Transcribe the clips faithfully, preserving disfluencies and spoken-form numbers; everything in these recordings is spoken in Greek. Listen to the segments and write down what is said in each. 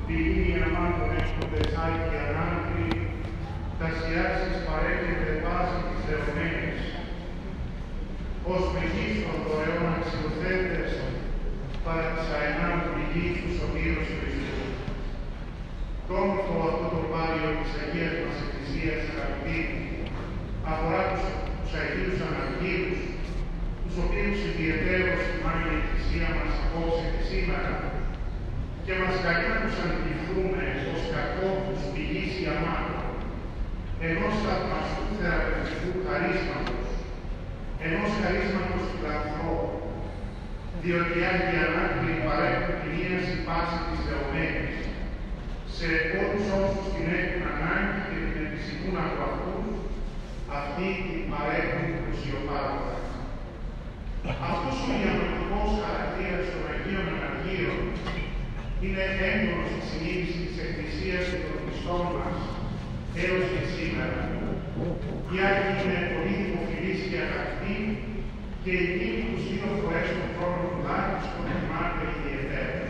πηγή αμάντων έχοντες άγιοι ανάγκη, τασιάσεις παρέχεται βάση της δεωμένης, ως μεγίστον το αιώνα αξιοθέτες, παρά της αενάν πηγής του σωτήρος Χριστού. Το όμορφο αυτό το πάλιο της Αγίας μας Εκκλησίας, αγαπητοί, αφορά τους, τους Αγίους Αναργύρους, τους οποίους ιδιαιτέρως θυμάμαι η Εκκλησία μας απόψε και σήμερα, και μας καλεί να τους αντιληφθούμε ως κακόβους πηγής ιαμάτων, ενός θαυμαστού θεραπευτικού χαρίσματος, ενός χαρίσματος του ανθρώπου, διότι οι Άγιοι Ανάκλοι παρέχουν την ίαση πάση της δεωμένης, σε όλους όσους την έχουν ανάγκη και την επισηγούν από αυτούς, αυτοί την παρέχουν ουσιοπάροντα. Αυτός ο διανοητικός χαρακτήρας των Αγίων Αναργύρων είναι έντονος στη συνείδηση της Εκκλησίας και των Χριστών μας έως και σήμερα. Οι Άγιοι είναι πολύ δημοφιλείς και αγαπητοί και εκείνοι τους δύο φορές τον χρόνο τουλάχιστον θυμάται ιδιαιτέρως.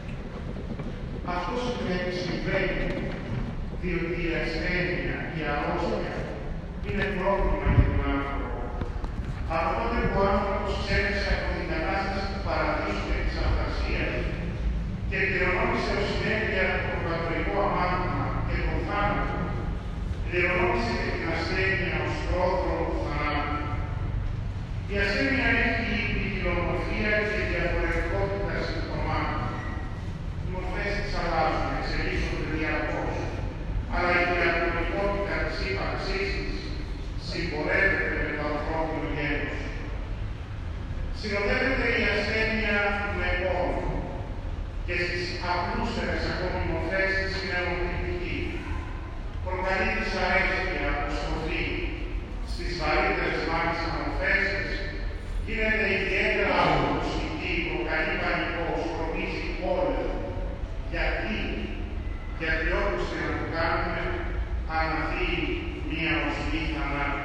Αυτό συμβαίνει διότι η ασθένεια, η αρρώστια είναι πρόβλημα για τον άνθρωπο. Από τότε που ο άνθρωπος ξέφυγε από την κατάσταση του παραδείσου και της αυταρσίας και κληρονόμησε ως συνέπεια το προκατορικό αμάρτημα και τον θάνατο, κληρονόμησε και την ασθένεια ως πρόδρομο του θανάτου. Η ασθένεια έχει ποικιλομορφία και διαφορετικότητα συμπτωμάτων. Οι μορφές της αλλάζουν, εξελίσσονται διαρκώς, αλλά η διαχρονικότητα της ύπαρξής της συμπορεύεται με το ανθρώπινο γένος. Συνοδεύεται η ασθένεια με πόνο και στις απλούστερες ακόμη μορφές της είναι ονομητική. Προκαλεί δυσαρέσκεια, αποστροφή. Στις βαρύτερες μάλιστα μορφές της γίνεται ιδιαίτερα αποδοσική, προκαλεί πανικό, σκορπίζει πόλεμο. Γιατί, γιατί όπως και να το κάνουμε, αναδύει μία οσμή θανάτου.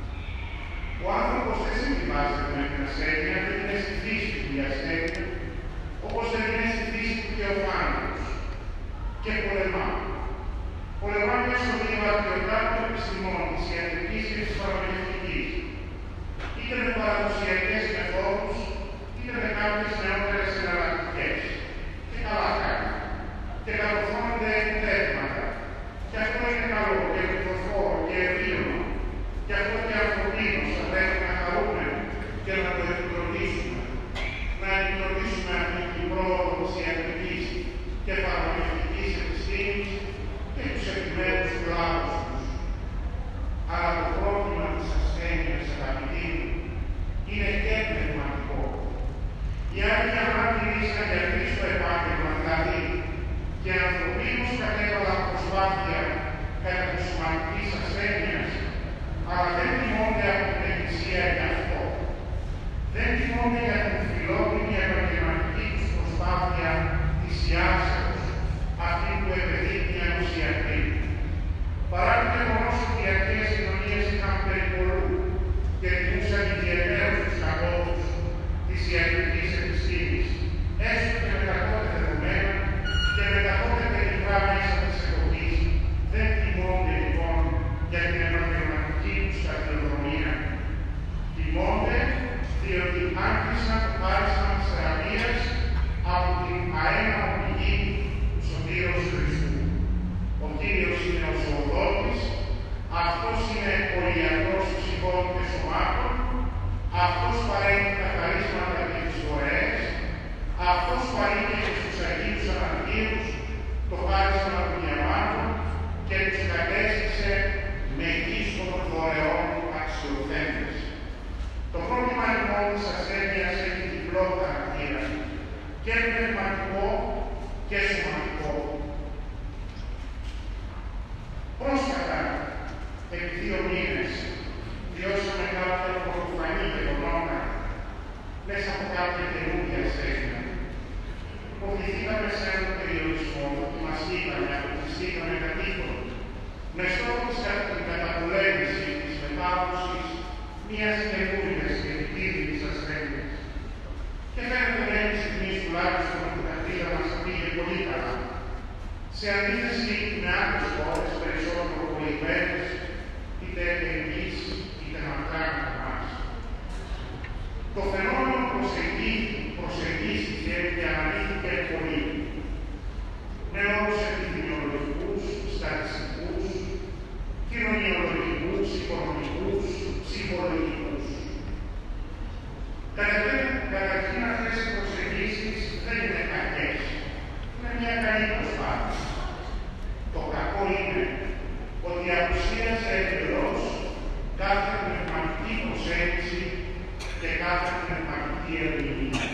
Ο άνθρωπος δεν συμβιβάζεται με την ασθένεια, δεν είναι στη φύση του η ασθένεια, όπως δεν είναι στη φύση του και ο θάνατος. Και πολεμά. Πολεμά μέσω διαβατηριοτάτων επιστημών, της ιατρικής και της φαρμακευτικής, είτε με παραδοσιακές μεθόδους, είτε με κάποιες νεότερες εναλλακτικές. Και καλά κάνει. Και κατορθώνονται επιτεύγματα. Και αυτό είναι καλό, και πληθοφόρο, και ευίωνο. Και αυτό και ανθρωπίνος θα πρέπει να χαρούμε και να το επικροτήσουμε. Να επικροτήσουμε αυτή την πρόοδο της ιατρικής και φαρμακευτικής επιστήμης και τους επιμέρους κλάδους τους. Αλλά το πρόβλημα της ασθένειας, αγαπητοί μου, είναι και πνευματικό. Οι Άγιοι Ανάκλοι ήσαν γιατροί στο επάγγελμα, δηλαδή, και ανθρωπίνως κατέβαλαν προσπάθεια κατά της σωματικής ασθένειας, αλλά δεν τιμώνται από την Εκκλησία γι' αυτό. Δεν τιμώνται για την φιλότιμη επαγγελματική τους προσπάθεια θυσιάσεως, αυτή που επεδείχθη ανοσιακή. Παρά το γεγονός ότι οι αρχαίες κοινωνίες είχαν περιπολού και τιμούσαν ιδιαιτέρως τους κακόβους της ιατρικής επιστήμης, έστω και με τα τότε δεδομένα και με τα τότε περίπλα μέσα της εποχής, δεν τιμώνται λοιπόν για την επαγγελματική τους σταδιοδρομία. Τιμώνται διότι άρχισαν το χάρισμα της θεραπείας από την αέναο πηγή του σωτήρος Χριστού. Ο Κύριος είναι ο ζωοδότης, αυτός είναι ο ιατρός ψυχών και σωμάτων, αυτός παρέχει τα χαρίσματα και τις δωρεές, αυτός παρέχει και στους Αγίους Αναργύρους το χάρισμα του σε αντίθεση με άλλες χώρες περισσότερο προηγμένες, είτε ελληνικής, είτε μακράν από εμάς. Το φαινόμενο προσεγγίστηκε και αναλύθηκε πολύ, με όρους επιδημιολογικούς, στατιστικούς, κοινωνιολογικούς, οικονομικούς, ψυχολογικούς. Καταρχήν, αυτές οι προσεγγίσεις δεν είναι κακές. Είναι μια καλή προσπάθεια. Το κακό είναι ότι απουσίασε εντελώς κάθε πνευματική προσέγγιση και κάθε πνευματική ερμηνεία.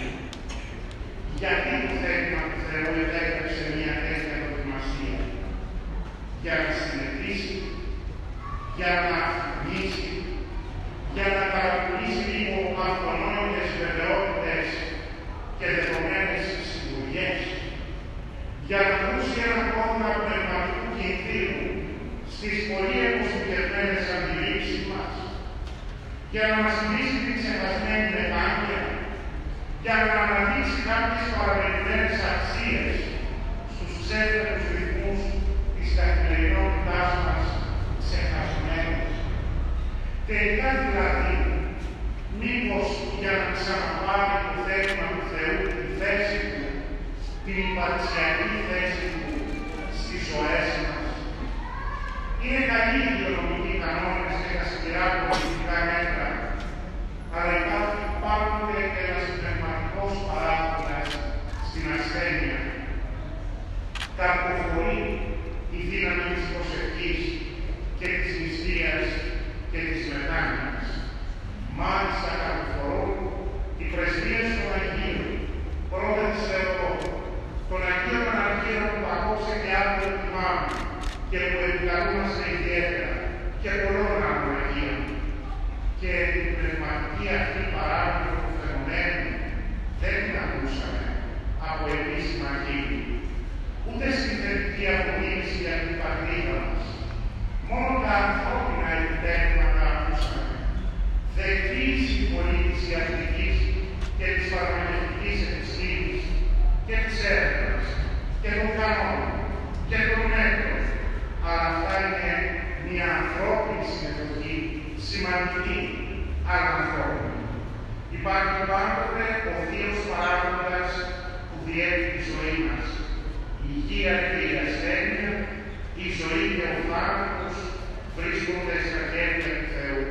Γιατί το θέλημα του Θεού επέτρεψε μια τέτοια δοκιμασία? Για να συνεχίσει, για να αφημίσει, για να παρακολουθήσει λίγο αυτονόητες βεβαιότητες και δεδομένες σιγουριές, για να δώσει ένα κόμμα πνευματικού κινδύνου στις πολύ εμοσπικευμένες αντιλήψεις μας, για να μας θυμίσει την ξεχασμένη μετάνοια, για να αναδείξει κάποιες παραμελημένες αξίες στους ξέφερους ρυθμούς της καθημερινότητάς μας ξεχασμένες. Τελικά δηλαδή, μήπως για να ξαναπάρει το θέλημα του Θεού τη θέση του, την υπαρξιακή θέση του στις ζωές μας? Είναι καλοί οι υγειονομικοί κανόνες και τα σκληρά πολιτικά μέτρα, αλλά υπάρχει πάντοτε και ένας πνευματικός παράγοντας στην ασθένεια. Καρποφορεί η δύναμη της προσευχής και της νηστείας και της μετάνοιας. Μάλιστα καρποφορούν οι πρεσβείες των Αγίων, πρώτα της Θεοτό, των Αγίων Αναρχείων που ακόψε και άλλο θυμάμαι και που επικαλούμαστε ιδιαίτερα και πολλών άλλων Αγίων. Και την πνευματική αυτή παράδειγμα του φαινομένου δεν την ακούσαμε από επίσημα χείλη, ούτε στην θετική απομίμηση για την πατρίδα μας. Μόνο τα ανθρώπινα επιτεύγματα ακούσαμε. Δεκτή η συμβολή της ιατρικής και της φαρμακευτικής επιστήμης και της έρευνας και των κανόνων και των μέτρων. Αλλά αυτά είναι μια ανθρώπινη συμμετοχή, σημαντική, αλλά ανθρώπινη. Υπάρχει πάντοτε ο θείος παράγοντας που διέπει τη ζωή μας. Η υγεία και η ασθένεια, η ζωή και ο θάνατος βρίσκονται στα χέρια του Θεού.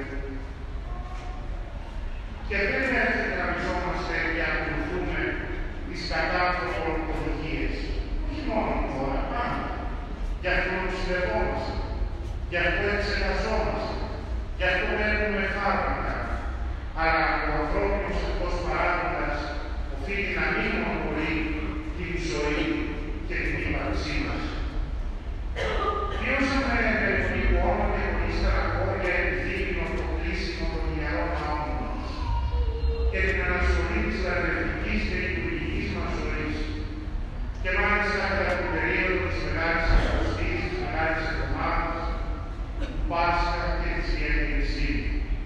Και δεν έρχεται να βρισκόμαστε και ακολουθούμε τις κατάφορες ορθολογίες. Όχι μόνο τώρα, πάντα. Γι' αυτό νοσηλευόμαστε, γι' αυτό εξεταζόμαστε, γι' αυτό παίρνουμε φάρμακα. Αλλά ο ανθρώπινος αυτός παράγοντας οφείλει να μην μονοπολεί την ζωή και την ύπαρξή μας. Βιώσαμε περίπου όνο και χωρίστερα χώρια επιδείκνω το κλείσιμο των ιερών ναών μας και την αναστολή της λατρευτικής και λειτουργικής μας ζωής. Και μάλιστα κατά την περίοδο της Μεγάλης Αγωστής, της Μεγάλης Εβδομάδας, του Πάσχα και της Ιερνησίου.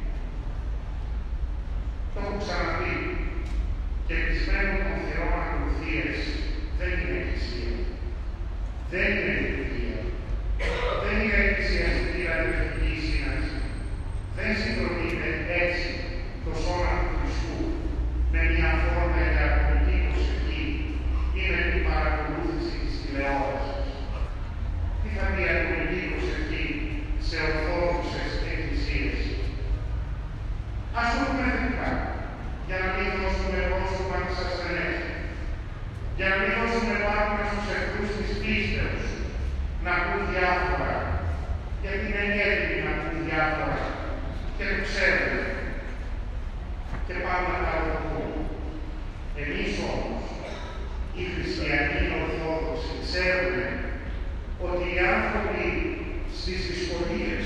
Το έχω ξαναπεί, και κλεισμένο των θυρών ακολουθίες δεν είναι εκκλησία. Δεν είναι λειτουργία. Δεν είναι εκκλησιαστική λατρευτική σύναξη. Δεν συγκροτείται έτσι το σώμα του Χριστού με μια φόρμα για ατομική προσευχή ή με την παρακολούθηση της τηλεόρασης. Τι θα πει ατομική προσευχή σε ορθόδοξες εκκλησίες? Ας το πούμε θετικά, για να μην δώσουμε πρόσωπα της ασθενές, για να μην δώσουμε βάρκα στους εχθρούς της πίστεως, να πούν διάφορα, γιατί είναι έτοιμοι να πούν διάφορα και το ξέρουν και πάμε να τα ρωτούν. Εμείς όμως, οι χριστιανοί Ορθόδοξοι, ξέρουμε ότι οι άνθρωποι στις δυσκολίες,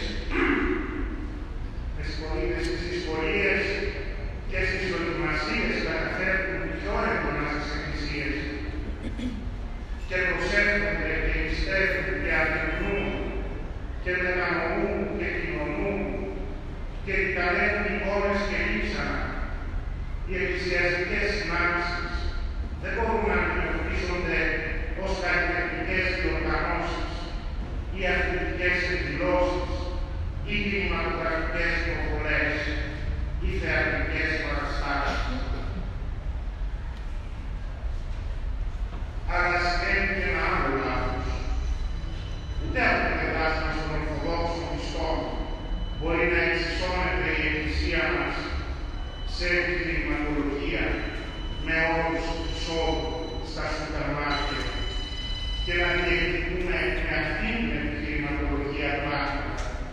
στις δυσκολίες και στις δοκιμασίες καταφέρνουν πιο έντονα στις εκκλησίες και προσέρχονται και πιστεύουν και απειλούν και μετανοούν και κοινωνούν και δικαλεύουν εικόνες και λείψανα. Οι εκκλησιαστικές συνάντησεις δεν μπορούν να αντιμετωπίζονται ως καλλιτεχνικές διοργανώσεις και να διεκδικούμε με αυτή την επιχειρηματολογία πράγματα.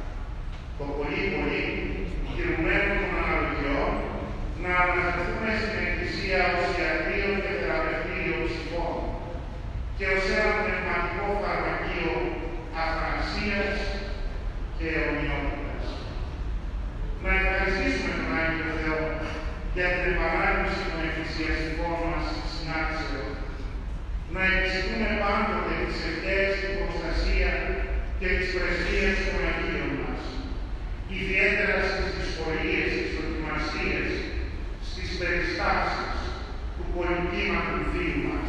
Το πολύ πολύ τηρουμένο των αναλογιών να αναφερθούμε στην Εκκλησία ως ιατρείο και θεραπευτήριο ψυχών και ως ένα πνευματικό φαρμακείο αθανασίας και αιωνιότητας. Να ευχαριστήσουμε τον Άγιο Θεό για την επανάληψη των εκκλησιαστικών μας συνάξεων. Να εξηγούμε πάντοτε τις ευχές, την προστασία και τις πρεσβείες των Αγίων μας, ιδιαίτερα στις δυσκολίες, στις δοκιμασίες, στις περιστάσεις του πολυτήματου φίλου μας.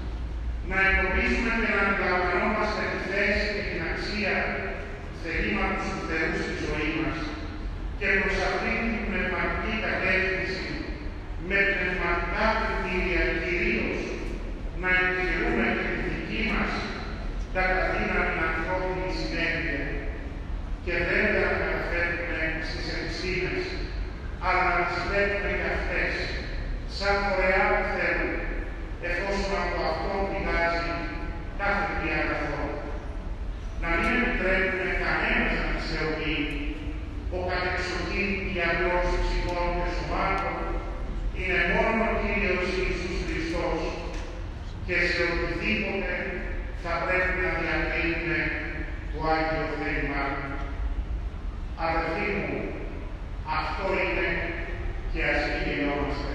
Να εντοπίσουμε και να αντιλαμβανόμαστε τη θέση και την αξία του θελήματος του Θεού στη ζωή μας και προς αυτήν την πνευματική κατεύθυνση με πνευματικά κριτήρια κυρίως να επιχειρούμε και τη δική μας καταδύναμη ανθρώπινη συνέπεια και βέβαια να καταφέρουμε στις επιστήμες, αλλά να τις βλέπουμε και αυτές σαν φορεά που θέλουν, εφόσον από αυτό πηγάζει κάθε τι αγαθό. Να μην επιτρέπουμε κανένας να τις θεωρεί ο κατεξοχήν ιατρός ψυχών και σωμάτων είναι μόνο ο Κύριος Ιησούς Χριστός και σε οτιδήποτε θα πρέπει να διακρίνουμε το Άγιο Θέλημά του. Αδελφοί μου, αυτό είναι και ας μην γελιόμαστε.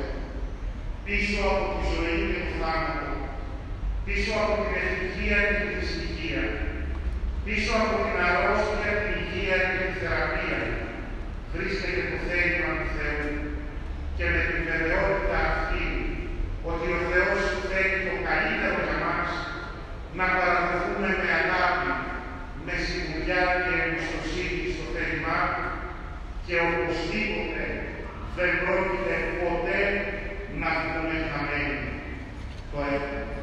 Πίσω από τη ζωή και το θάνατο, πίσω από την ευτυχία και τη δυστυχία, πίσω από την αρρώστια, την υγεία και τη θεραπεία, βρίσκεται το θέλημα του Θεού και με την βεβαιότητα αυτή ότι ο Θεός θέλει το καλύτερο για μας να παραδοθούμε με αγάπη, με σιγουριά και εμπιστοσύνη στο θέλημά του και οπωσδήποτε δεν πρόκειται ποτέ να βγούμε χαμένοι. Το εύχομαι.